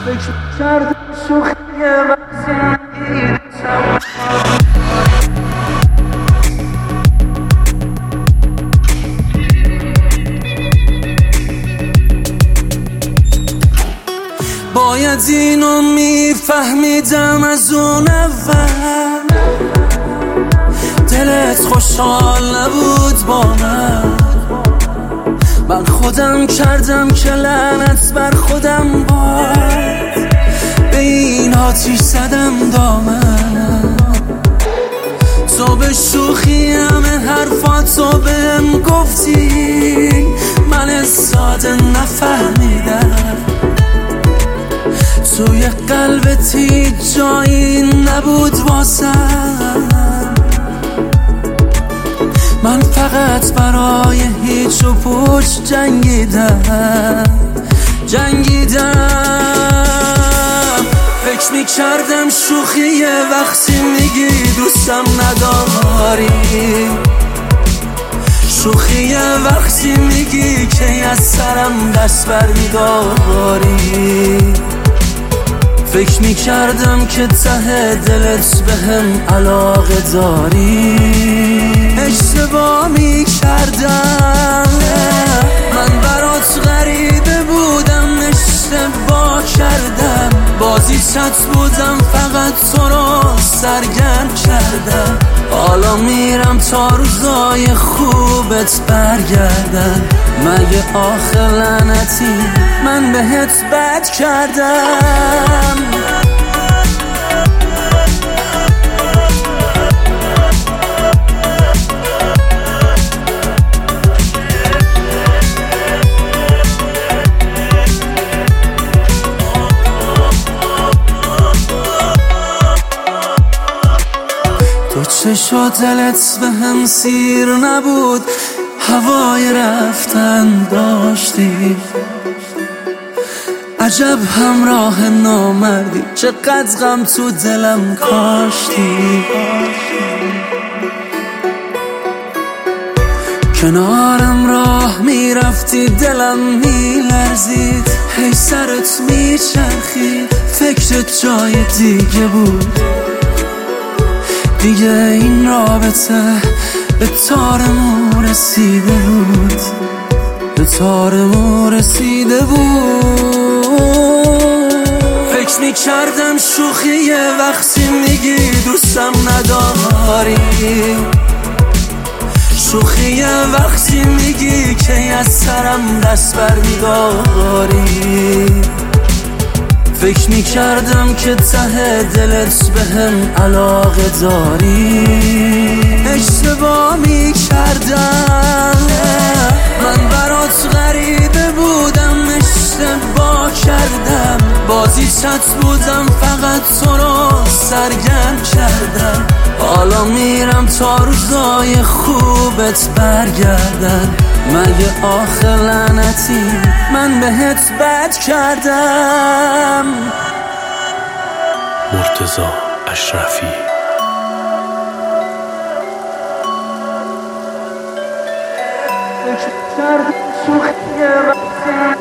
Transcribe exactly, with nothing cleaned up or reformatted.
فکر کردم شوخی وقتی باید اینو میفهمیدم از اون اول، دلت خوشحال نبود با من. من خودم کردم که لعنت بر خودم باد، به این آتیش زدم دامنم. تو به شوخی همه حرفاتو بهم گفتی، من ساده نفهمیدم. توی قلبت هیچ جایی نبود واسم، من فقط برای هیچ و پوچ جنگیدم جنگیدم فکر میکردم شوخیه وقتی میگی دوستم نداری، شوخیه وقتی میگی که از سرم دست بر میداری. فکر میکردم که ته دلت بهم علاقه داری، اشتباه میکردم. من برات غریبه بودم، اشتباه کردم. بازیچت بودم، فقط تو رو سرگرم کردم. حالا میرم تا روزای خوبت برگردن. مگه آخه لعنتی من بهت بد کردم؟ تو چشا دلت به هم سیر نبود، هوای رفتن داشتی. عجب همراه نامردی، چقدر غم تو دلم کاشتی. کنارم راه میرفتی دلم میلرزید، هی سرت میچرخید، فکرت جای دیگه بود. دیگه این رابطه به تارمون رسیده بود، به تارمون رسیده بود. فکر میکردم شوخیه وقتی میگی دوستم نداری، شوخیه وقتی میگی که از سرم دست بر میداری. فکر میکردم که ته دلت بهم علاقه داری، اشتباه میکردم. من برات غریبه بودم، اشتباه کردم. بازیچت بودم، فقط تو رو سرگرم کردم. حالا میرم تا روزای خوبت برگردن. مگه آخه لعنتی من بهت بد کردم؟ مرتضی اشرفی. فکر کردم شوخیه وقتی